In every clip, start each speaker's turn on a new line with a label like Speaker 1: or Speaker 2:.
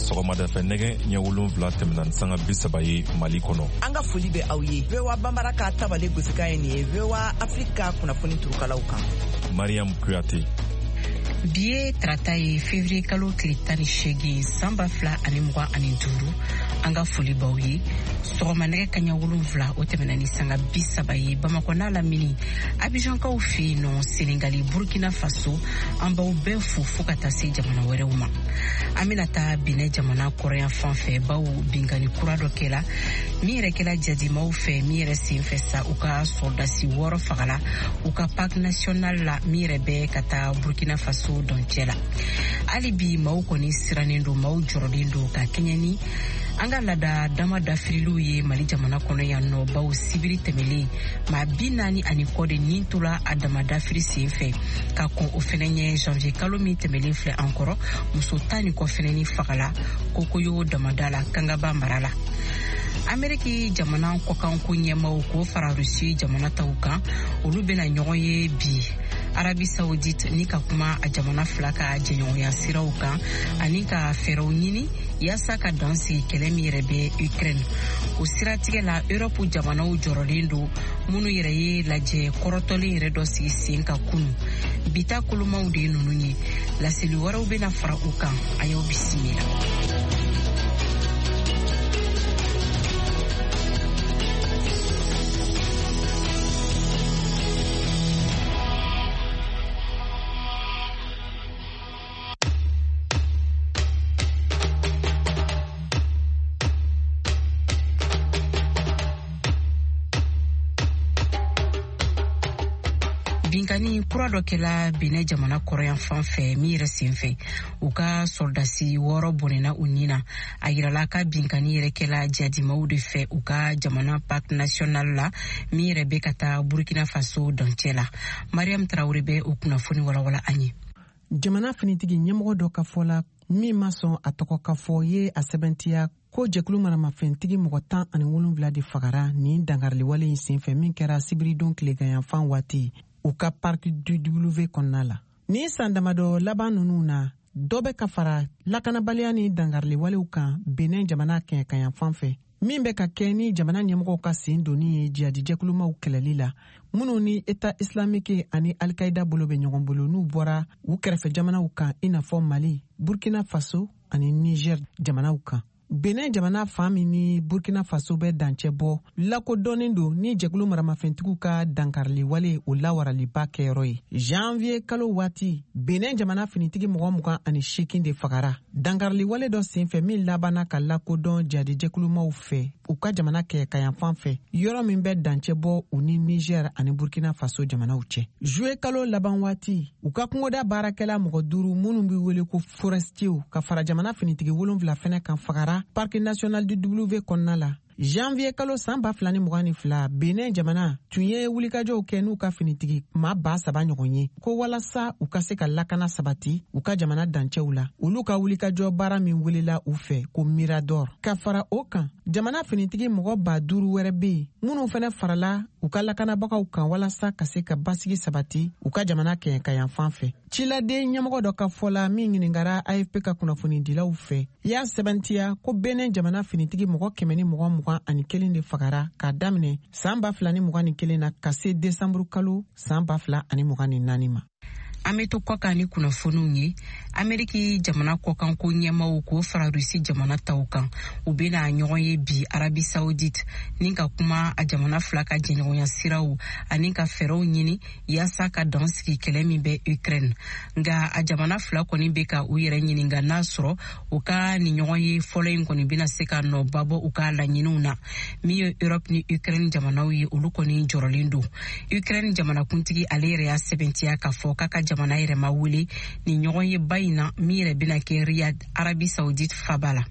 Speaker 1: sɔgɔmada fɛ nɛgɛ ɲɛ 7 tɛmɛna sanga 30 ye Mali kɔnɔ.
Speaker 2: An ka foli bɛ aw ye. VOA Bambara ka tabale gosika ye nin ye VOA Afrika kunnafoni turukalaw kan.
Speaker 1: Mariam Kuyate.
Speaker 3: Bi ye tarata ye février kalo tile 18 san 2025 an ka foli b'aw ye. Sɔgɔma nɛgɛ kaɲɛ 7 o tɛmɛna ni sanga 30 ye Bamakɔ n'a lamini Abidjankaw fɛ yen nɔ Senegali Burkina Faso an b'aw bɛɛ fo ka taa se jamana wɛrɛw ma. An bɛna taa Benin jamana kɔrɔyan fan fɛ bawo binkani kura dɔ kɛla min yɛrɛ kɛla jadimaw fɛ min yɛrɛ sen fɛ sa u ka sɔrdasi 6 fagala u ka parc national la min yɛrɛ bɛ ka taa Burkina Faso dɔncɛ la. Hali bi maaw kɔni sirannen don maaw jɔrɔlen don ka kɛɲɛ ni an ka lada dama dafiriliw ye Mali jamana kɔnɔ yan nɔ bawo sibiri tɛmɛlen maa 40 kɔ de nin tora a dama dafiri sen fɛ ka kɔn o fɛnɛ ɲɛ janvier kalo min tɛmɛlen filɛ an kɔrɔ muso 10 kɔ fɛnɛ ni fagala kokoyo damada la Kangaba mara la. Ameriki jamana kɔkanko ɲɛmaw k'o fara Rusi jamana taw kan olu bɛna ɲɔgɔn ye bi Arabi Saoudite ni ka kuma a jamana fila ka jɛɲɔgɔnya siraw kan ani ka fɛɛrɛw ɲini yaasa ka dan sigi kɛlɛ min yɛrɛ bɛ Ukraine. O siratigɛ la Europe jamanaw jɔrɔlen don minnu yɛrɛ ye lajɛ kɔrɔtɔlen yɛrɛ dɔ sigi sen ka kunu. Bita kolomaw de ye ninnu ye. Laseli wɛrɛw bɛna fara u kan a y'aw bisimila. Binkani kura dɔ kɛla Benin jamana kɔrɔyan fan fɛ min yɛrɛ sen fɛ u ka sɔrdasi 6 bɔnɛna u nin na a yirala ka binkani yɛrɛ kɛla jadimaw de fɛ u ka jamana parc national la min yɛrɛ bɛ ka taa Burkina Faso dɔncɛ la. Mariam Traoré bɛ o kunnafoni walawala an ye.
Speaker 4: Jamana finitigi ɲɛmɔgɔ dɔ ka fɔ la min ma sɔn a tɔgɔ ka fɔ ye a sɛbɛntiya ko jɛkulu maramafɛntigi mɔgɔ 17 de fagara nin dangariliwale in senfɛ min kɛra sibiridon tileganyanfan waati u ka parc du W kɔnɔna la. Ni san damadɔ laban ninnu na dɔ bɛ ka fara lakanabaliya ni dangariliwalew kan Benin jamana kɛɲɛkaɲanfan fɛ min bɛ ka kɛ ni jamana ɲɛmɔgɔw ka sen donni ye jihadi jɛkulumaw kɛlɛli la minnu ni État islamique ani Al-Qaïda bolo bɛ ɲɔgɔn bolo n'u bɔra u kɛrɛfɛ jamanaw kan i n'a fɔ Mali, Burkina Faso ani Niger jamanaw kan. Benin jamana fan min ni Burkina Faso bɛ dancɛ bɔ lakodɔnnen don ni jɛkulu maramafɛntigiw ka dankariliwale o lawaraliba kɛyɔrɔ ye. Janvier kalo waati Benin jamana finitigi mɔgɔ 28 de fagara dankariliwale dɔ senfɛ min labanna ka lakodɔn jihadi jɛkulumaw fɛ u ka jamana kɛɲɛkaɲanfan fɛ yɔrɔ min bɛ dancɛ bɔ u ni Niger ani Burkina Faso jamanaw cɛ. Juillet kalo laban waati u ka kungoda baarakɛla mɔgɔ 5 minnu bɛ wele ko forestiers ka fara jamana finitigi 7 fɛnɛ kan fagara Parc national du W kɔnɔna la. Janvier kalo san 2022 Benin jamana tun ye wulikajɔw kɛ n'u ka finitigi maa 7 ɲɔgɔn ye ko walasa u ka se ka lakana sabati u ka jamana dancɛw la. Olu ka wulikajɔ baara min welela u fɛ ko Mirador. Ka fara o kan jamana finitigi mɔgɔ 5000 wɛrɛ bɛ yen minnu fɛnɛ farala u ka lakanabagaw kan walasa ka se ka basigi sabati u ka jamana kɛɲɛkaɲanfan fɛ. Ciladen ɲɛmɔgɔ dɔ ka fɔla min ɲiningara AFP ka kunnafoni dilaw fɛ y'a sɛbɛntiya ko Benin jamana finitigi mɔgɔ 121 de fagara k'a daminɛ san 2021 na ka se décembre kalo san 2024 ma.
Speaker 3: An bɛ to kɔ kan ni kunnafoniw ye Ameriki jamana kɔkanko ɲɛmaw k'o fara Rusi jamana taw kan u bɛna ɲɔgɔn ye bi Arabi Saoudite ni ka kuma a jamana fila ka jɛɲɔgɔnya siraw ani ka fɛɛrɛw ɲini yaasa ka dan sigi kɛlɛ min bɛ Ukraine. Nka a jamana fila kɔni bɛ ka u yɛrɛ ɲininka n'a sɔrɔ u ka ni ɲɔgɔn ye fɔlɔ in kɔni bɛna se ka nɔba bɔ u ka laɲiniw na min ye Europe ni Ukraine jamanaw ye olu kɔni jɔrɔlen don. Ukraine jamanakuntigi ale yɛrɛ y'a sɛbɛntiya ka fɔ k'a ka jamana yɛrɛ ma wele ni ɲɔgɔn ye ba in na min yɛrɛ bɛna kɛ Riyadh Arabi Saoudite faba la.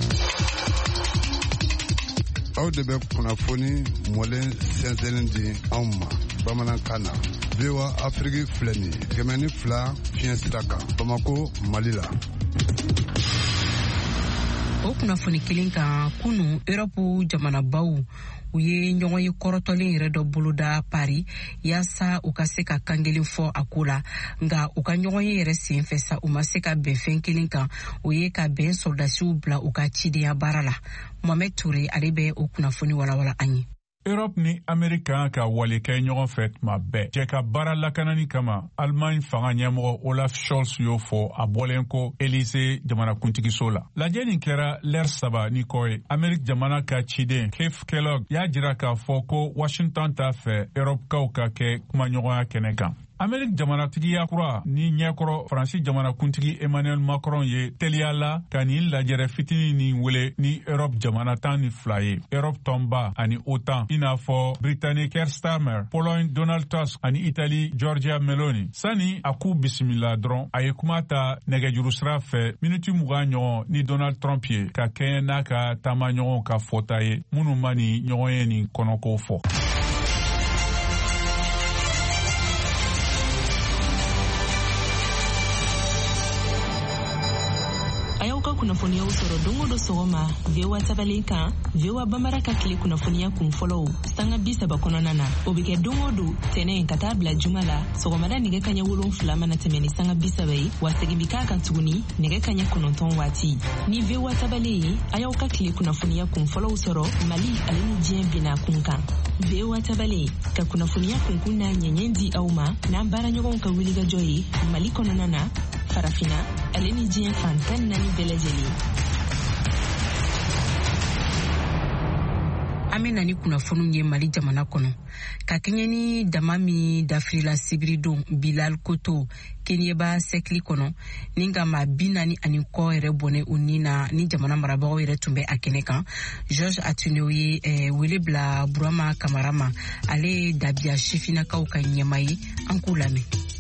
Speaker 5: Aw de bɛ kunnafoni mɔlen sɛnsɛnnin di anw ma bamanankan na. VOA Afrique filɛ nin ye 102 fiɲɛ sira kan Bamako, Mali la.
Speaker 3: O kunnafoni kelen kan kunu Europe jamanabaw u ye ɲɔgɔn ye kɔrɔtɔlen yɛrɛ dɔ boloda Paris yaasa u ka se ka kangelen fɔ a ko la nga u ka ɲɔgɔn ye yɛrɛ senfɛ sa u ma se ka bɛn fɛn kelen kan o ye ka bɛn soldasiw bila u ka cidenya baara la. Mohamed Toure ale bɛ o kunnafoni walawala an ye.
Speaker 6: Europe ni Amerika ka wale kɛ ɲɔgɔn fɛ tuma bɛɛ. Cɛ ka baara lakanani kama Allemagne fanga ɲɛmɔgɔ Olaf Scholz y'o fɔ a bɔlen ko Élysée jamanakuntigiso la. Lajɛ nin kɛra l'heure 3 ni kɔ ye. Amerika jamana ka ciden Keith Kellogg y'a jira k'a fɔ ko Washington t'a fɛ Europekaw ka kɛ kumaɲɔgɔnya kɛnɛ kan. Amerika jamanatigiya kura ni ɲɛkɔrɔ Faransi jamanakuntigi Emmanuel Macron ye teliya la ka nin lajɛrɛ fitini ni wele ni Europe jamana 12 ye. Europe tɔnba ani OTAN i n'a fɔ Britannique Keir Starmer, Pologne Donald Tusk ani Italie Giorgia Meloni. Sani a k'u bisimila dɔrɔn a ye kuma ta nɛgɛjuru sira fɛ miniti 20 ɲɔgɔn ni Donald Trump ye ka kɛɲɛ n'a ka taama ɲɔgɔn ka fɔta ye minnu ma ni ɲɔgɔn ye nin kɔnɔko fɔ.
Speaker 7: Kunnafoniya sɔrɔ dongo do sɔgɔma VOA tabalen kan VOA Bambara ka tile kunnafoniya kun fɔlɔw sanga 30 kɔnɔna na o bɛ kɛ dongo do tɛnɛ ka taa bila juma la sɔgɔmada nɛgɛ kaɲɛ 7 mana tɛmɛ ni sanga 30 ye wa segin bi k'a kan tuguni nɛgɛ kaɲɛ 9 waati ni VOA tabalen ye a y'aw ka tile kunnafoniya kun fɔlɔw sɔrɔ Mali ale ni diɲɛ bina kun kan VOA tabalen ka kunnafoniya kunkun na ɲɛɲɛ di aw ma n'an baara ɲɔgɔnw ka wulikajɔ ye Mali kɔnɔna na farafina ale ni diɲɛ fan 14 bɛɛ lajɛlen.
Speaker 3: An bɛ na ni kunnafoniw ye Mali jamana kɔnɔ ka kɛɲɛ ni dama min dafirila sibiridon Bilal Koto Kenyeba sɛkili kɔnɔ ni ka maa 40 ani kɔ yɛrɛ bɔnɛ u ni na ni jamana marabagaw yɛrɛ tun bɛ a kɛnɛ kan. George Atunew ye wele bila Burama Kamara ma ale ye Dabiya sifinakaw ka ɲɛma ye an k'u lamɛn.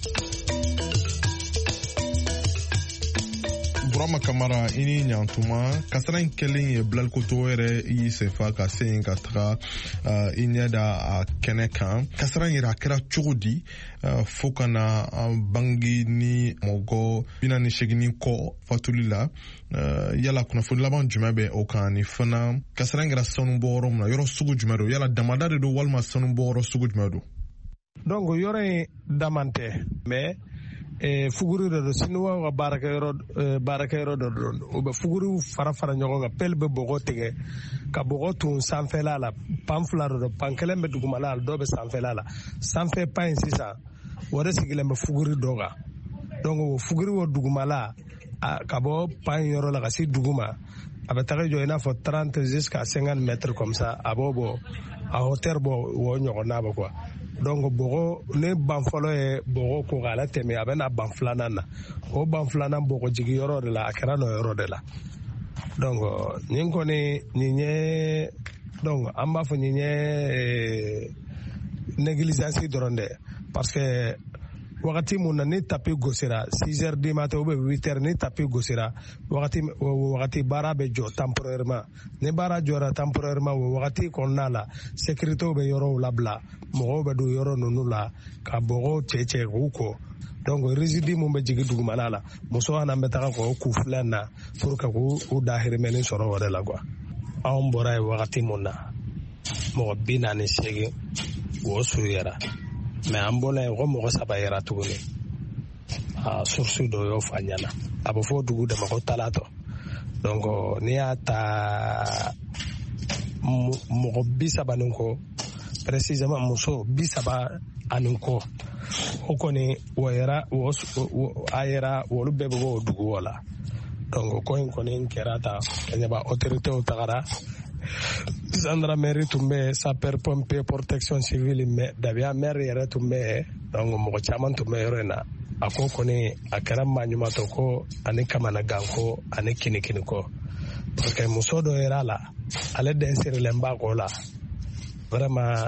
Speaker 8: Burama Kamara ini ɲantuma kasara kelen ye Bilal Koto yɛrɛ y'i senfa ka se yen ka taga i ɲɛ da a kɛnɛ kan kasara yɛrɛ a kɛra cogo di fo ka na bangi ni mɔgɔ 48 kɔ fatuli la yala kunnafoni laban jumɛn bɛ o kan ni fana kasara kɛra sanu bɔ yɔrɔ min na yɔrɔ sugu jumɛn don yala damada de don walima sanu bɔ yɔrɔ sugu jumɛn don.
Speaker 9: Donc yɔrɔ in daman tɛ mais fuguri dɔ don sinuwa ka baarakɛyɔrɔ dɔ don o bɛ fuguriw fara ɲɔgɔn kan pelle bɛ bɔgɔ tigɛ ka bɔgɔ tun sanfɛla la pan 2 dɔ don pan 1 bɛ dugumala la dɔ bɛ sanfɛla la sanfɛ pan in sisan o de sigilen bɛ fuguri dɔ kan donc o fuguri o dugumala ka bɔ pan yɔrɔ la ka se duguma a bɛ taga jɔ i n'a fɔ 30 jusqu'à 50 mètres comme ça a b'o bɔ a hauteur bɔ o ɲɔgɔnna bɛ quoi. Donc bɔgɔ ne ban fɔlɔ ye bɔgɔ ko k'ala tɛmɛ a bɛ na ban 2nan na o ban 2nan bɔgɔ jigi yɔrɔ de la a kɛra n'o yɔrɔ de la donc nin kɔni nin ye donc an b'a fɔ nin ye négligence dɔrɔn dɛ parce que wagati mun na ni tapi gosira 6 heures du matin ou 8 heures ni tapi gosira wagati baara bɛ jɔ temporairement ni baara jɔra temporairement o wagati kɔnɔna la sécurité bɛ yɔrɔw labila mɔgɔw bɛ don yɔrɔ ninnu la ka bɔgɔw cɛ k'u kɔ donc résidus mun bɛ jigin dugumala la muso an bɛ taga k'o k'u filɛ na pour que k'u dahirimɛni sɔrɔ o de la quoi anw bɔra ye wagati mun na mɔgɔ 48 o suruyara mais an bɔla yen ko mɔgɔ 3 yɛra tuguni source dɔ y'o fɔ an ɲɛna a bɛ fɔ dugu dama ko talatɔ donc n'i y'a ta mɔgɔ 30 ni kɔ précisément muso 30 ani kɔ o kɔni a yɛra olu bɛɛ bɛ bɔ o dugu la donc ko in kɔni kɛra ta ɲɛba autorité tagara gendarmerie tun bɛ sapeur pompier protection civile Dabiya maire yɛrɛ tun bɛ donc mɔgɔ caman tun bɛ yɔrɔ in na a ko kɔni a kɛra maa ɲumatɔ ko ani kamanagan ko ani kinikini kɔ parce que muso dɔ yɛrɛ la ale den sirilen b'a kɔ la vraiment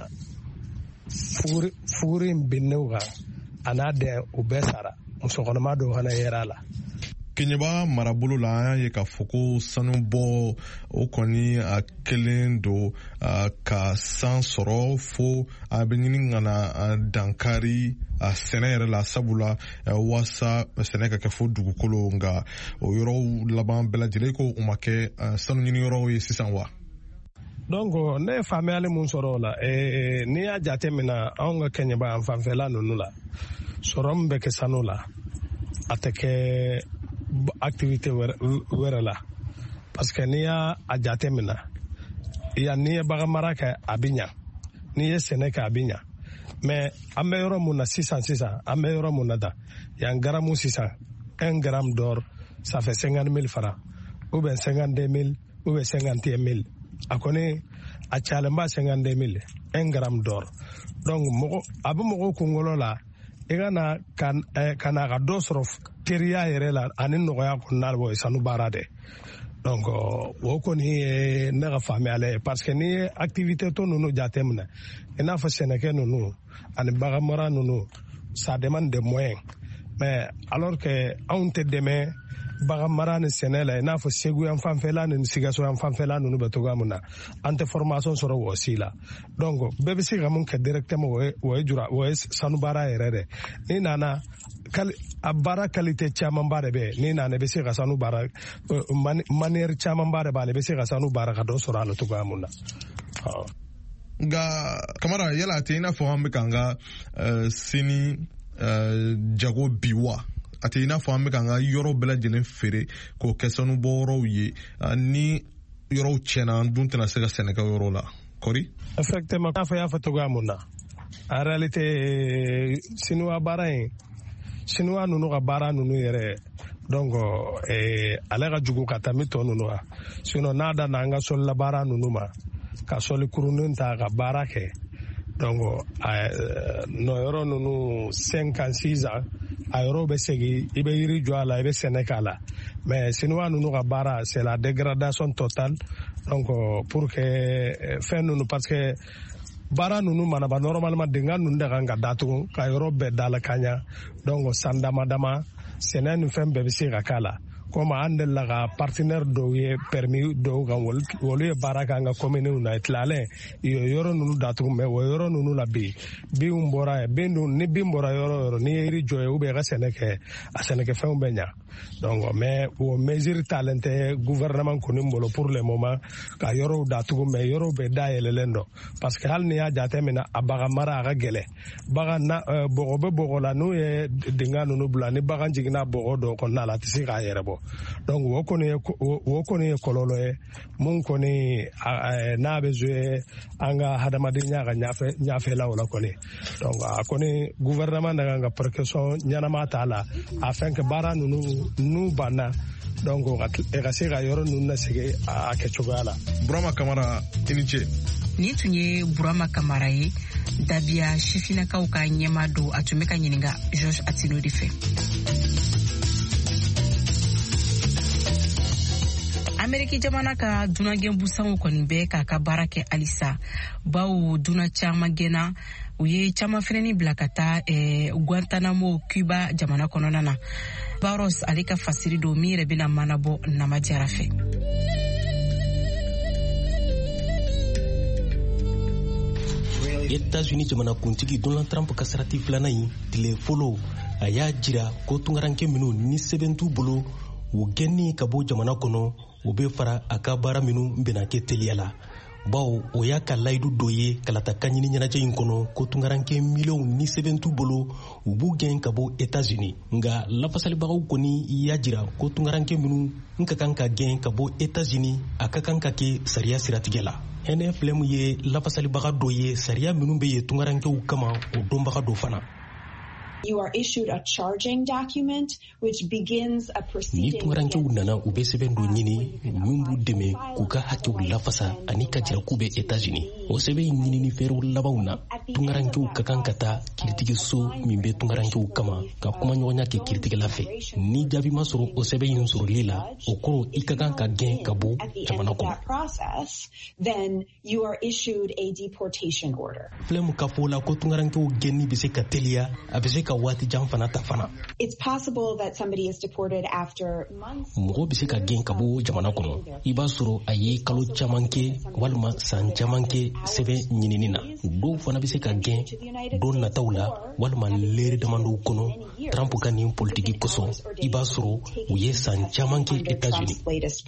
Speaker 9: fuguri in binnen kan a n'a den u bɛɛ sara musokɔnɔma dɔw fana yɛrɛ la
Speaker 8: Kenyaba marabolo la an y'a ye k'a fɔ ko sanu bɔ o kɔni a kelen don ka san sɔrɔ fo a bɛ ɲini ka na dankari a sɛnɛ yɛrɛ la sabula waasa sɛnɛ ka kɛ fo dugukolo nka o yɔrɔw laban bɛɛ lajɛlen ko o ma kɛ sanu ɲini yɔrɔw ye sisan wa.
Speaker 9: Donc ne ye faamuyali mun sɔrɔ o la n'i y'a jate minna anw ka Kenyaba yan fanfɛla ninnu la sɔrɔ min bɛ kɛ sanu la a tɛ kɛ activité wɛrɛ la parce que n'i y'a jate minna n'i ye bagan mara kɛ a bɛ ɲa n'i ye sɛnɛ kɛ a bɛ ɲa mais an bɛ yɔrɔ mun na sisan an bɛ yɔrɔ mun na da yan garamu sisan 1 gramme d'or ça fait 50 000 francs ou bien 52 000 ou bien 51 000 a kɔni a cayalenba 52 000 1 gramme d'or donc a bɛ mɔgɔw kunkolo la i ka na ka dɔ sɔrɔ teriya yɛrɛ la ani nɔgɔya kɔnɔna la o ye sanu baara de donc o kɔni ye ne ka faamuyali ye parce que n'i ye activité tɔ ninnu jate minɛ i n'a fɔ sɛnɛkɛ ninnu ani bagan mara ninnu ça demande des moyens mais alors que anw tɛ dɛmɛ bagan mara ni sɛnɛ la i n'a fɔ Segu yan fanfɛla ni Sikaso yan fanfɛla ninnu bɛ cogoya min na an tɛ formation sɔrɔ o si la donc bɛɛ bɛ se ka mun kɛ directement o ye sanu baara yɛrɛ de n'i nana a baara qualité camanba de bɛ n'i nana i bɛ se ka sanu baara manière camanba de b'a la i bɛ se ka sanu baara ka dɔ sɔrɔ a la cogoya min na.
Speaker 8: Nka Kamara yala a tɛ i n'a fɔ an bɛ k'an ka sini jago bi wa. A tɛ i n'a fɔ an bɛ k'an ka yɔrɔ bɛɛ lajɛlen feere k'o kɛ sanu bɔ yɔrɔw ye ni yɔrɔw tiɲɛna an dun tɛna se ka sɛnɛ kɛ yɔrɔ la kɔri.
Speaker 9: Effectivement k'a fɔ y'a fɔ cogoya mun na en réalité Sinuwa baara in Sinuwa ninnu ka baara ninnu yɛrɛ donc ale ka jugu ka tɛmɛ tɔ ninnu kan sinon n'a danna an ka sɔlila baara ninnu ma ka sɔli kurunin ta ka baara kɛ donc nɔyɔrɔ ninnu 5 ans 6 ans a yɔrɔ bɛ segin i bɛ yiri jɔ a la i bɛ sɛnɛ k'a la mais Sinuwa ninnu ka baara c'est la dégradation totale donc pour que fɛn ninnu parce que baara ninnu mana ba normalement dingɛ ninnu de kan ka datugu ka yɔrɔ bɛɛ dala ka ɲa donc san dama dama sɛnɛ ni fɛn bɛɛ bɛ se ka k'a la comme an delila ka partenaire dɔw ye permis dɔw kan olu ye baara kɛ an ka communes na tilalen yɔrɔ ninnu datugu mais o yɔrɔ ninnu la bi binw bɔra yen ni bin bɔra yɔrɔ o yɔrɔ n'i ye yiri jɔ ye ou bien i ka sɛnɛ kɛ a sɛnɛkɛfɛnw bɛ ɲa donc mais o mesure talen tɛ gouvernement kɔni bolo pour le moment ka yɔrɔw datugu mais yɔrɔw bɛ dayɛlɛlen dɔ parce que hali n'i y'a jate minɛ a bagan mara a ka gɛlɛn bagan bɔgɔ bɛ bɔgɔ la n'u ye dingɛ ninnu bila ni bagan jiginna bɔgɔ dɔw kɔnɔna la a tɛ se k'a yɛrɛ bɔ donc o kɔni ye kɔlɔlɔ ye mun kɔni n'a bɛ jouer an ka hadamadenya ka ɲɛfɛlaw la kɔni donc a kɔni gouvernement na kan ka précaution ɲɛnama t'a la afin que baara ninnu n'u banna donc ka se ka yɔrɔ ninnu lasegin a kɛcogoya la.
Speaker 8: Burama Kamara i ni ce.
Speaker 3: Nin tun ye Burama Kamara ye Dabiya sifinnakaw ka ɲɛmaa don a tun bɛ ka ɲininka Georges Atino de fɛ. Ameriki jamana ka dunagɛn busanw kɔni bɛ k'a ka baara kɛ halisa bawo duna caman gɛnna u ye caman fɛnɛni bila ka taa Guantanamo Cuba jamana kɔnɔna na. Barros ale ka fasiri don min yɛrɛ bɛna manabɔ Nama Jara fɛ.
Speaker 10: États-Unis jamanakuntigi Donald Trump ka sarati filanan in tile fɔlɔ a y'a jira ko tungaranke minnu ni sɛbɛn t'u bolo u gɛnni ka bɔ jamana kɔnɔ u bɛ fara a ka baara minnu bɛna kɛ teliya la bawo o y'a ka layidu dɔ ye kalata kaɲini ɲɛnajɛ in kɔnɔ ko tungaranke miliyɔnw ni sɛbɛn t'u bolo u b'u gɛn ka bɔ États-Unis nka lafasalibagaw kɔni y'a jira ko tungaranke minnu ka kan ka gɛn ka bɔ États-Unis a ka kan ka kɛ sariya siratigɛ la. NFLM ye lafasalibaga dɔ ye sariya minnu bɛ ye tungarankew kama o dɔnbaga dɔ fana.
Speaker 11: You are issued a charging document which begins a proceeding.
Speaker 10: Ni tungarankew nana u bɛ sɛbɛn dɔ ɲini min b'u dɛmɛ k'u ka hakɛw lafasa ani ka jira k'u bɛ États-Unis. O sɛbɛn in ɲinini fɛɛrɛw labanw na tungarankew ka kan ka taa kiritigiso min bɛ tungarankew kama ka kumaɲɔgɔnya kɛ kiritigɛla fɛ. Ni jaabi ma sɔrɔ o sɛbɛn in sɔrɔli la o kɔrɔ i ka kan ka gɛn ka bɔ jamana kɔnɔ.
Speaker 11: Then you are issued a deportation order.
Speaker 10: Filɛ mun ka fɔ la ko tungarankew gɛnni bɛ se ka teliya a bɛ se ka waati jan fana ta fana.
Speaker 11: It's possible that somebody is deported after months.
Speaker 10: Mɔgɔ bɛ se ka gɛn ka bɔ jamana kɔnɔ. I b'a sɔrɔ a ye kalo caman kɛ walima san caman kɛ sɛbɛn ɲinini na. Dɔw fana bɛ se ka gɛn don nataw la walima leere damadɔw kɔnɔ. Trump ka nin politiki kosɔn i b'a sɔrɔ u ye san caman kɛ États-Unis.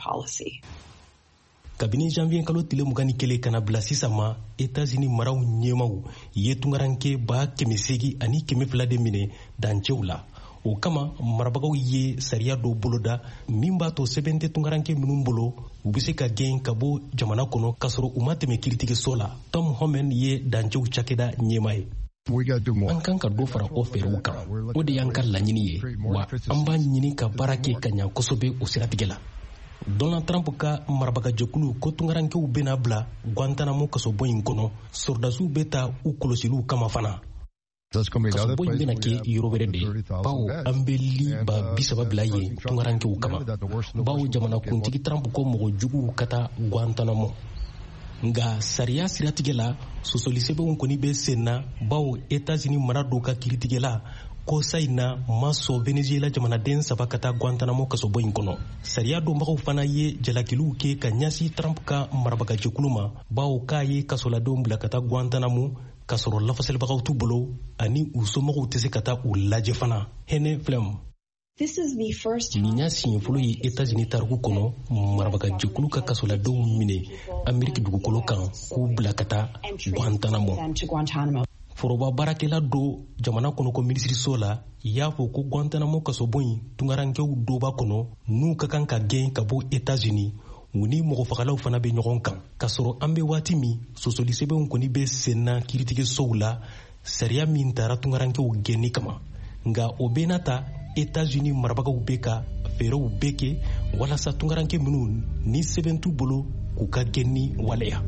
Speaker 10: Kabini janvier kalo tile 21 kana bila sisan ma États-Unis maraw ɲɛmaw ye tungaranke 800 ani 200 de minɛ dancɛw la. O kama marabagaw ye sariya dɔ boloda min b'a to sɛbɛn tɛ tungaranke minnu bolo u bɛ se ka gɛn ka bɔ jamana kɔnɔ k'a sɔrɔ u ma tɛmɛ kiiritigɛso la. Tom Homan ye dancɛw cakɛda ɲɛma ye. An kan ka dɔ fara o fɛɛrɛw kan o de y'an ka laɲini ye wa an b'a ɲini ka baara kɛ ka ɲa kosɛbɛ o siratigɛ la. Donald Trump ka marabagajɛkulu ko tungarankew bena bila Guantanamo kasobon in kɔnɔ sɔrdasiw bɛ ta u kɔlɔsiliw kama fana. Kasobon in bena kɛ yɔrɔ wɛrɛ de bawo an bɛ liba 30 bila yen tungarankew kama bawo jamanakuntigi Trump ko mɔgɔ juguw ka taa Guantanamo. Nga sariya siratigɛ la sɔsɔlisɛbɛnw kɔni bɛ sen na bawo États-Unis mara dɔw ka kiiritigɛ la ko sayina ma sɔn Venezuela jamanaden 3 ka taa Guantanamo kasobon in kɔnɔ. Sariya dɔnbagaw fana ye jalakiliw kɛ ka ɲɛsin Trump ka marabagajɛkulu ma bawo k'a ye kasoladenw bila ka taa Guantanamo k'a sɔrɔ lafasalibagaw t'u bolo ani u somɔgɔw tɛ se ka taa u lajɛ fana. Hene Flem. Nin y'a siɲɛ fɔlɔ ye États-Unis tariku kɔnɔ marabagajɛkulu ka kasoladenw minɛ Ameriki dugukolo kan k'u bila ka taa Guantanamo. Foroba baarakɛla dɔ jamana kɔnɔ ko minisiriso la y'a fɔ ko Guantanamo kasobon in tungarankew dɔ b'a kɔnɔ n'u ka kan ka gɛn ka bɔ États-Unis u ni mɔgɔfagalaw fana bɛ ɲɔgɔn kan k'a sɔrɔ an bɛ waati min sɔsɔlisɛbɛnw kɔni bɛ sen na kiiritigɛsow la sariya min taara tungarankew gɛnni kama nka o bɛɛ n'a ta États-Unis marabagaw bɛ ka fɛɛrɛw bɛɛ kɛ walasa tungaranke minnu ni sɛbɛn t'u bolo k'u ka gɛnni waleya.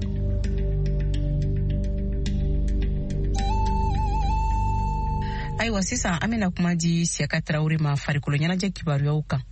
Speaker 3: Ayiwa sisan an bɛna kuma di Siyaka Tarawele ma farikolo ɲɛnajɛ kibaruyaw kan.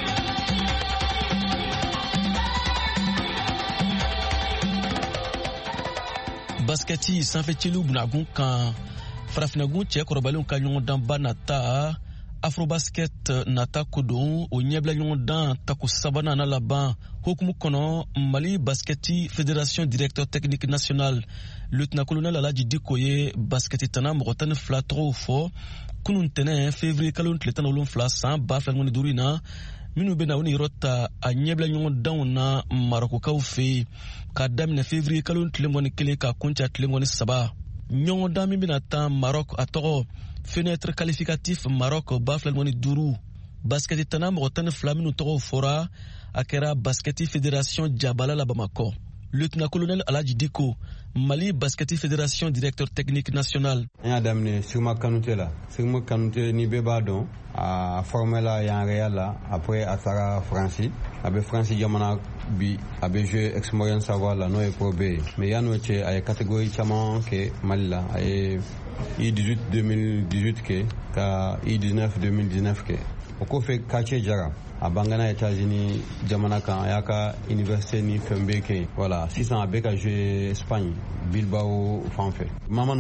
Speaker 12: Basketi sanfɛciluw bunagun kan farafinagun cɛ kɔrɔbalenw ka ɲɔgɔndanba nata Afrobasket nata kodon o ɲɛbila ɲɔgɔndan tako sabanan na laban hukumu kɔnɔ Mali Basketi Fédération Directeur Technique National Lieutenant Colonel Alaji Diko ye basketi tana mɔgɔ 12 tɔgɔw fɔ kunun tɛnɛ février kalo tile 17 san 2025 na minnu bɛna u ni yɔrɔ ta a ɲɛbila ɲɔgɔndanw na Marokokaw fɛ ka daminɛ février kalo tile 21 ka kuncɛ tile 3 ɲɔgɔndan min bɛna taa Maroc a tɔgɔ fenêtre qualificatif Maroc 2025 basketi tana mɔgɔ 12 minnu tɔgɔw fɔra a kɛra basketi fédération Jabala la Bamako. Lieutenant colonel Alaji Diko, Mali Basketi Fédération Directeur Technique National.
Speaker 13: On a damné Sigma Kanouté là. Sigma Kanouté ni bebadon a formé là et en réel là après à Sara Francis. Avec Francis Yamana bi avec jeu expérience savoir là non est probé. Mais y'a nous chez à catégorie chaman que Mali là à I18 2018 que ka I19 2019 que. Au coup fait quartier Jara. A Bangana États-Unis jamana kan a y'a ka université ni fɛn bɛɛ kɛ voilà sisan a bɛ ka jouer Espagne Bilbao fan fɛ Mamman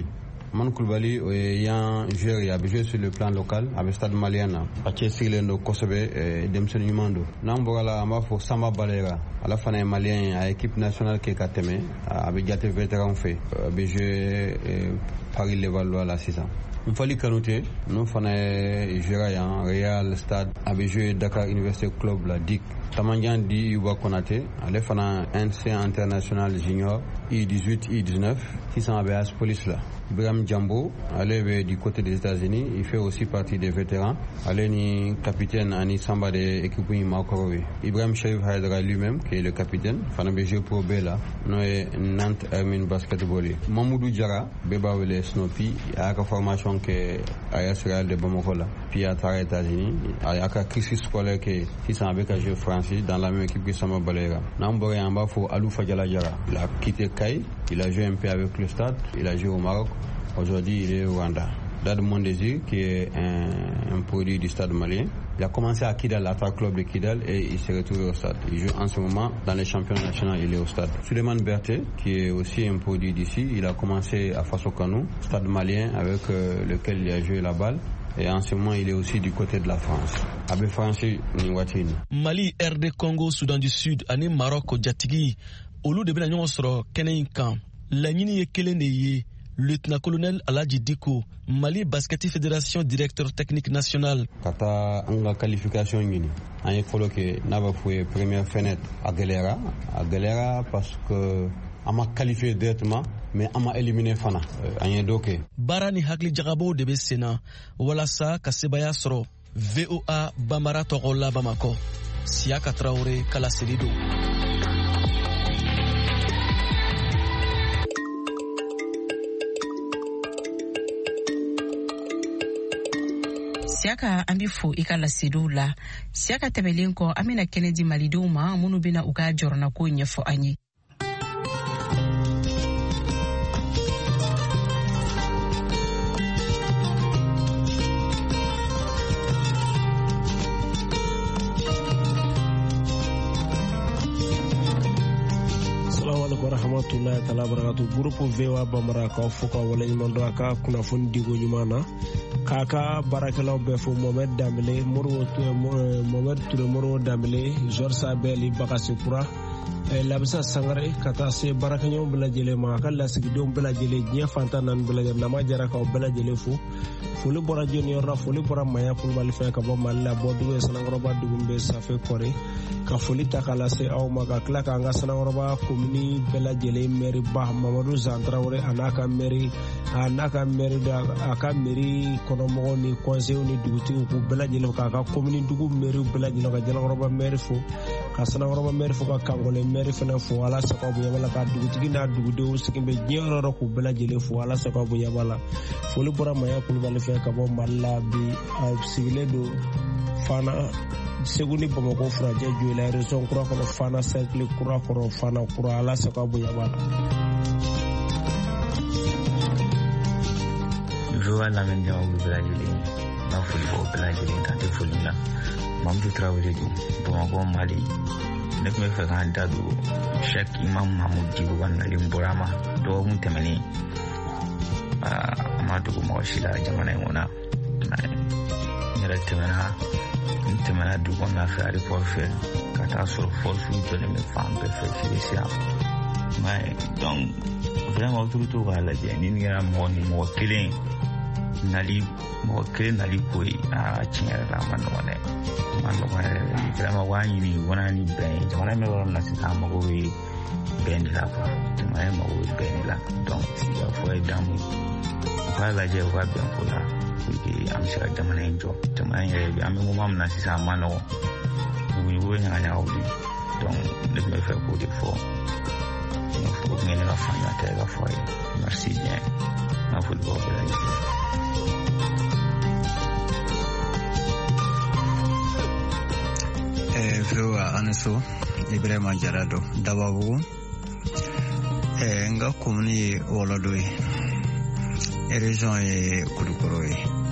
Speaker 13: Koulibaly o ye yan joueur ye a bɛ jouer sur le plan local a bɛ stade malien na a cɛsirilen don kosɛbɛ denmisɛnnin ɲuman don n'an bɔra la an b'a fɔ Samba Balera ala fana ye malien ye a équipe nationale kɛ ka tɛmɛ a bɛ jate vétéran fɛ a bɛ jouer Paris Levallois la sisan Mfali Kanouté, nous faisons jouer en Real Stade, avait joué Dakar Université Club la DIC. Tamandian Di Yuba Konaté, allait faire un NC international junior, I18, I19, qui sont à police là. Ibrahim Djambo, allait du côté des États-Unis, il fait aussi partie des vétérans. Allait ni capitaine Ani Samba de l'équipe Makorowe. Ibrahim Sharif Haidara lui-même, qui est le capitaine, Fanabé Jeu Pro B là, nous est Nantes Hermine Basketball. Mamoudou Diara, Beba Wele Snoopy, il y a une formation que Ayas Real de Bamako là, puis à Tara États-Unis, il y a un crisis scolaire qui s'en avec à jouer Francis dans la même équipe que Samba Balera. Namboré en bas, faut Alou Fadjala Diara. Il a quitté Kai, il a joué un peu avec le Stade, il a joué au Maroc. Aujourd'hui, il est au Rwanda. Dad Mondésir, qui est un produit du stade malien. Il a commencé à Kidal, l'Attaque Club de Kidal, et il s'est retrouvé au stade. Il joue en ce moment dans les championnats nationaux, il est au stade. Suleiman Berté, qui est aussi un produit d'ici, il a commencé à Faso Kano, stade malien avec lequel il a joué la balle. Et en ce moment, il est aussi du côté de la France. Abe Francis Niwatine.
Speaker 12: Mali, RD Congo, Soudan du Sud, ani Maroc, Djatigi, olu de bena nyongo soro kenen kan. La nyini ye kelen de ye, lieutenant-colonel Aladji Diko, Mali Basket Fédération, directeur technique national.
Speaker 13: Kata anga qualification nyini. Anye folo ke naba fouye première fenêtre à Galera parce que ama qualifié directement. Mais on m'a éliminé fana doke.
Speaker 12: Barani hakli jagabo de besena walasa kasebaya soro VOA Bamara Togola Bamako Siaka Traoré Kala Selido.
Speaker 3: Siaka ambifo ikala sedula Siaka tebelenko amina Kennedy Malidoma munu bina uga jorna ko nyefo anyi.
Speaker 9: warahmatullahi taala barakatuh. Groupe VOA Bambara ka foka wala nyimando aka kuna fundi go nyumana kaka barakalaw be fo Mohamed Dambélé Mohamed Touré Moro Dambélé Georges Sabeli Bakassi Koura labisa sangare kata se barakanyo bela jele ma kala sigidom bela jele nya fanta nan bela jele nama jara ka bela jele fu fulu bora junior ra fulu bora maya pour bal fe ka bo malla bo duwe sanangro ba dugumbe safe kore ka fuli takala se aw maga klaka nga sanangro ba komini bela jele meri ba Mamadou Zantraoré anaka meri da aka meri kono mo ni conseil ni duguti ku bela jele ka komini dugu meri bela jele ka janangro ba meri fu ka sanangro ba meri fu ka kangole meri fena fu ala sababu yabala ka dugutigi na dugudew sikimbe jero ku bela jele fu ala sababu yabala fulu bora maya pour bal fe ka bo malla bi sigle do fana seguni Bamako Fradja la raison kura ko fana cercle kura ko fana kura ala sababu yabala
Speaker 14: joa la men jaw bu bela jele na fulu bo bela jele ta te fulu la Mamadou Traoré du Bamako Mali nek me fa kan dadu Cheikh Imam Mahmoud Djibo wana limborama do mutemani amadu mo shila jamana ngona nyara temana du bona fari pour faire kata sur force de me femme pe faire felicia mais donc vraiment tout va la jeni ni ngara mo killing nali koi a chinyara la mano vraiment wani ni wana ni ben jamana me wala na sita mo go ben la pa jamana mo go ben la donc si ya foi damu kwa la je wa ben kula ki am sira jamana enjo jamana ye am mo mam na sisa mano wo nya nya odi donc le me fait pour des fois il faut que la famille à terre foi merci bien na football
Speaker 15: Fewa anaso Ibrahima Jarado Dababu nga komuni Wolodoi région e Kouloukouroi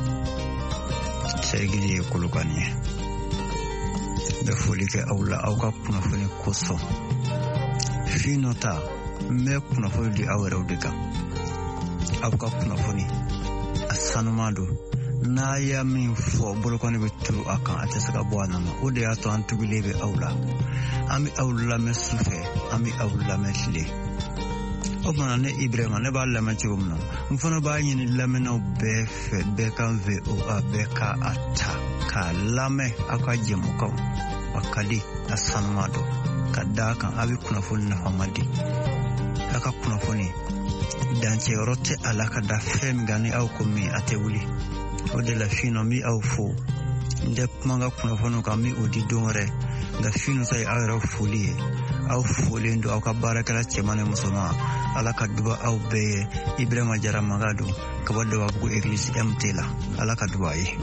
Speaker 15: Segili Kouloukani be folike awla awka kunafoni koso finota me kunafoni di awere udika awka kunafoni asanumado na ya min fo bolokoni be tulu akan atesaka bwana o de ato antugilebe awla ami awla mesufe ami awla mesle o mana ne Ibrahima ne ba lama chigumno mfono ba nyini lamena be kan VOA be ka ata ka lame aka jemuka akadi asanmado kadaka abi kunafoni na famadi aka kunafoni danche rote alaka da fem gani au komi atewuli o de la fino mi au fo nde manga kunafoni kami odi donre ga fino sai awra folie au folie ndo aka barakala chemane musoma alaka duba au be Ibrahima Jara Magado kabado wa bu église MTla alaka duba yi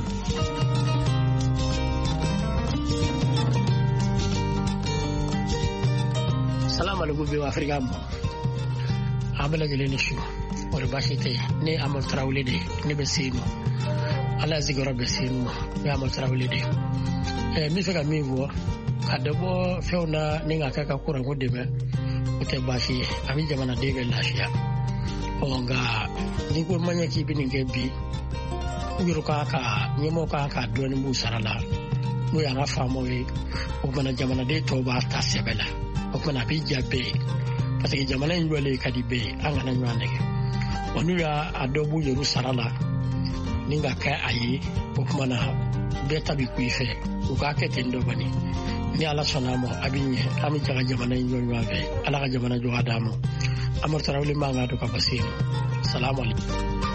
Speaker 16: Salam alaikum bi Afrika mo abala jele ni shi o kɔri baasi tɛ ne Amadu Tarawele de ne bɛ se yen nɔ ala ye sigiyɔrɔ bɛ se yen nɔ ne Amadu Tarawele de n bɛ fɛ ka min fɔ ka dɔ bɔ fɛnw na ni ka kɛ ka kuranko dɛmɛ o tɛ baasi ye a bɛ jamanaden bɛ lafiya nka n'i ko ma ɲɛ k'i bɛ nin kɛ bi u yɛrɛ ɲɛmɔgɔ kan ka dɔɔnin b'u sara la n'o y'an ka faamaw ye o kumana jamanaden tɔw b'a ta sɛbɛ la o kumana a bɛ ja bɛɛ ye parce que jamana in jɔlen ka di bɛɛ ye an kana ɲɔgɔn nɛgɛ wa n'u y'a dɔ b'u yɛrɛ sara la ni ka kɛ a ye o kumana bɛɛ ta bi ku i fɛ u k'a kɛ ten dɔ bani ni ala sɔnna a ma a bɛ ɲɛ an bɛ jaga jamana in jɔ ɲɔgɔn fɛ ala ka jamana jɔ ka d'a ma Amadu Tarawele man ka don ka bɔ se yen salamu alaikum.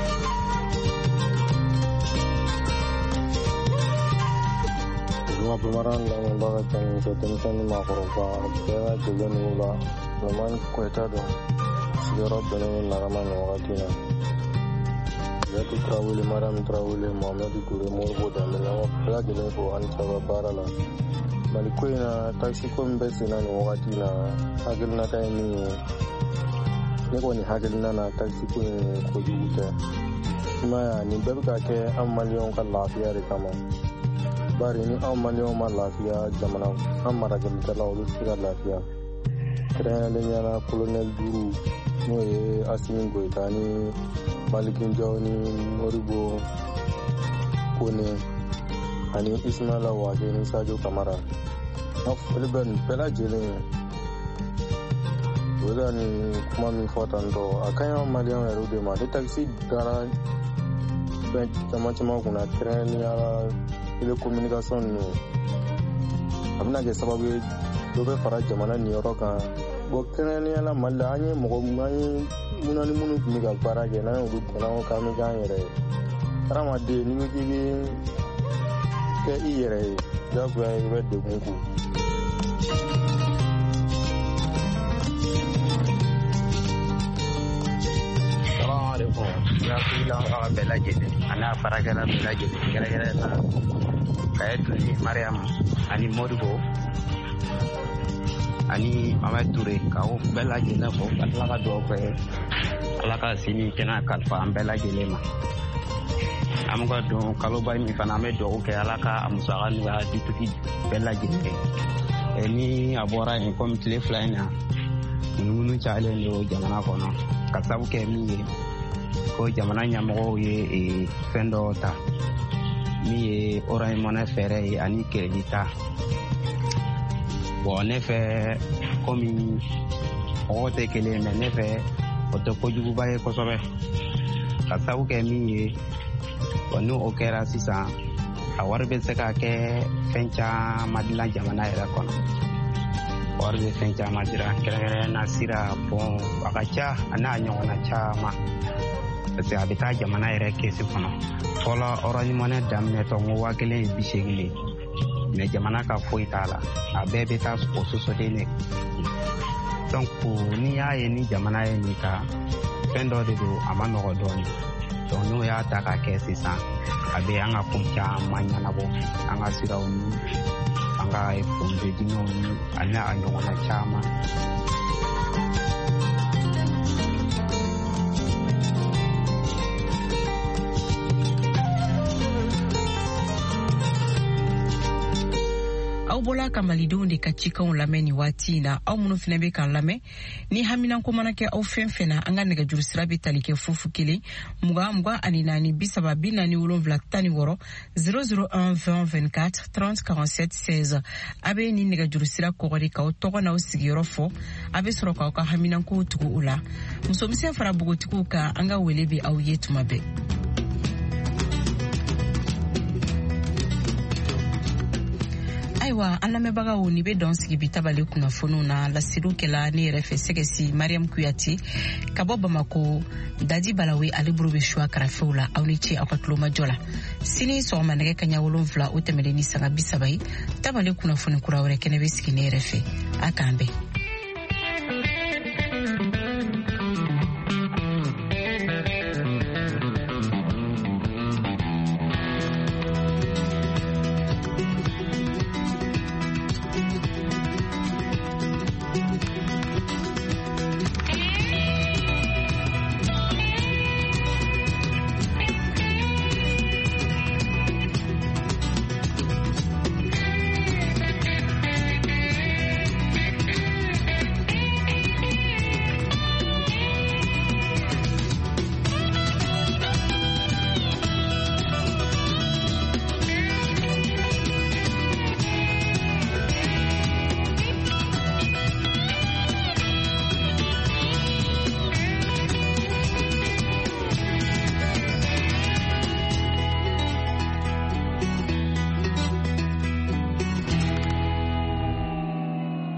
Speaker 17: Bamaran dan baga can ke denmisɛnnin maakɔrɔba bɛɛ lajɛlen n'u la Sulaiman Koyita don sigiyɔrɔ bɛnnen bɛ Nagama nin wagati na Yatu Tarawele Mariam Tarawele Mohamɛdi Dure Moribo Dambele an bɛɛ lajɛlen fo ani saba baara la Mali ko in na taxi ko min bɛ sen na nin wagati na hakilinata ye min ye ne kɔni hakilina na taxi ko in kojugu tɛ i m'a ye nin bɛɛ bɛ ka kɛ an maliyɛnw ka lafiya de kama bari ni anw maliyɛnw ma lafiya jamana an marajalikɛlaw olu tɛ se ka lafiya kɛrɛnkɛrɛnnenya la kolonɛli 5 n'o ye Asimi Goyita ni Maliki Njaw ni Moribo Kone ani Ismaila Wake ni Sadio Kamara n ka foli bɛ nin bɛɛ lajɛlen ye o de nin kuma min fɔ tantɔ a ka ɲi anw maliyɛnw yɛrɛ de ma ni takisi dara fɛn caman kunna kɛrɛnkɛrɛnnenya la telecommunication ninnu a bɛna kɛ sababu ye dɔ bɛ fara jamana nin yɔrɔ kan bon kɛrɛnkɛrɛnnenya la Mali la an ye minnu tun bɛ ka baara kɛ n'an y'olu kɛ n'an ko k'an bɛ kɛ an yɛrɛ ye hadamaden n'i ko k'i bɛ kɛ i yɛrɛ ye diyagoya i bɛ degun ku.
Speaker 18: Alhamdulillah ka bɛɛ lajɛlen ani a baarakɛla bɛɛ lajɛlen kɛrɛnkɛrɛnnen na Kayetu ni Mariam ani Modibo ani Mamadu Ture k'aw bɛɛ lajɛlen fo ka tila ka dugawu kɛ Ala ka sini kɛnɛ kalifa an bɛɛ lajɛlen ma an bɛ ka don kaloba min fana an bɛ dugawu kɛ Ala ka a musaka nɔgɔya dutigi bɛɛ lajɛlen ni a bɔra yen komi tile 2 in na munumunu cayalen don jamana kɔnɔ ka sabu kɛ min ye ko jamana ɲɛmɔgɔw ye fɛn dɔ ta min ye Orange Money fɛɛrɛ ye ani crédit ta bon ne fɛ komi mɔgɔw tɛ kelen mais ne fɛ o tɛ kojuguba ye kosɛbɛ ka sabu kɛ min ye bon ni o kɛra sisan a wari bɛ se ka kɛ fɛn caman dilan jamana yɛrɛ kɔnɔ wari bɛ fɛn caman dilan kɛrɛnkɛrɛnnenya sira bon a ka ca a n'a ɲɔgɔnna caman parce que a bɛ taa jamana yɛrɛ kɛsi kɔnɔ fɔlɔ Orange Money daminɛtɔ n ko 1,80 ye mais jamana ka foyi t'a la a bɛɛ bɛ taa o sosɔden ne donc n'i y'a ye ni jamana ye nin ta fɛn dɔ de don a ma nɔgɔ dɔɔnin donc n'o y'a ta k'a kɛ sisan a bɛ an ka ko caman ɲɛnabɔ an ka siraw ni an ka fondsdiniw ni ani a ɲɔgɔnna caman.
Speaker 3: aw bɔla ka malidenw de ka cikanw lamɛn ni waati na aw minnu fana bɛ k'a lamɛn ni haminanko mana kɛ aw fɛn fɛn na an ka nɛgɛjuru sira bɛ tali kɛ 0 1 20 ani 4 40 16 001 20 24 30 47 16 a bɛ ni nɛgɛjuru sira kɔgɔri k'aw tɔgɔ n'aw sigiyɔrɔ fɔ a bɛ sɔrɔ k'aw ka haminankow tugu u la musomisɛn fara bogotigiw kan an ka wele bɛ aw ye tuma bɛɛ. Ayiwa an lamɛnbagaw ni bɛ dɔn sigi bi tabale kunnafoniw na lasiriw kɛla ne yɛrɛ fɛ sɛgɛsi Mariam Kuyate ka bɔ Bamako Dadi Balawe ale bolo bɛ suwa karafew la aw ni ce aw ka tulomajɔ la sini sɔgɔma nɛgɛ kaɲa 7 o tɛmɛlen ni saga 30 tabale kunnafoni kura wɛrɛ kɛnɛ bɛ sigi ne yɛrɛ fɛ a k'an bɛn.